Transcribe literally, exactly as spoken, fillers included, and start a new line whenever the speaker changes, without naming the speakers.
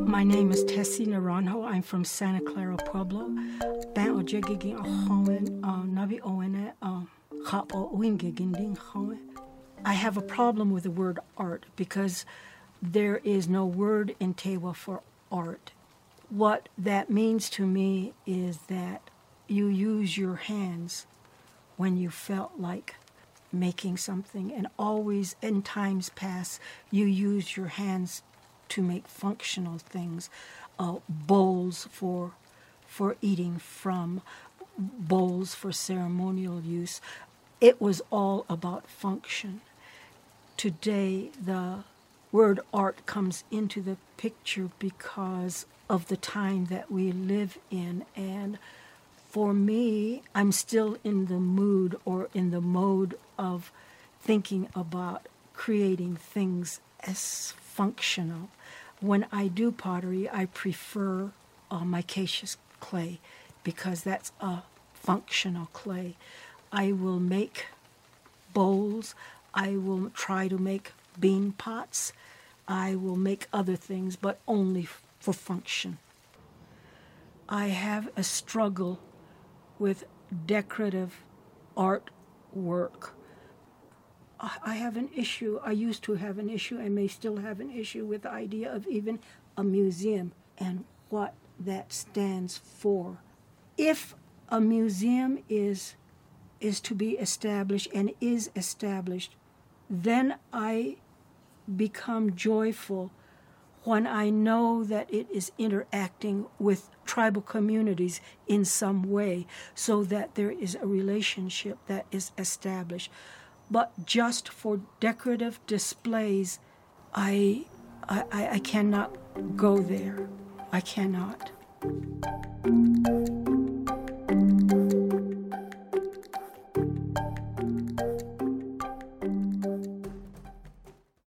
My name is Tessie Naranjo. I'm from Santa Clara, Pueblo. Ben o jegigin o hoen, navi oene, ha o wingigin ding hoen. I have a problem with the word art because there is no word in Tewa for art. What that means to me is that you use your hands when you felt like making something, and always in times past you use your hands to make functional things, uh, bowls for for eating from, bowls for ceremonial use. It was all about function. Today the word art comes into the picture because of the time that we live in, and for me, I'm still in the mood or in the mode of thinking about creating things as functional. When I do pottery, I prefer uh, micaceous clay because that's a functional clay. I will make bowls. I will try to make bean pots. I will make other things, but only f- for function. I have a struggle with decorative artwork. I have an issue, I used to have an issue and may still have an issue with the idea of even a museum and what that stands for. If a museum is is to be established and is established, then I become joyful when I know that it is interacting with tribal communities in some way so that there is a relationship that is established. But just for decorative displays, I, I, I cannot go there. I cannot.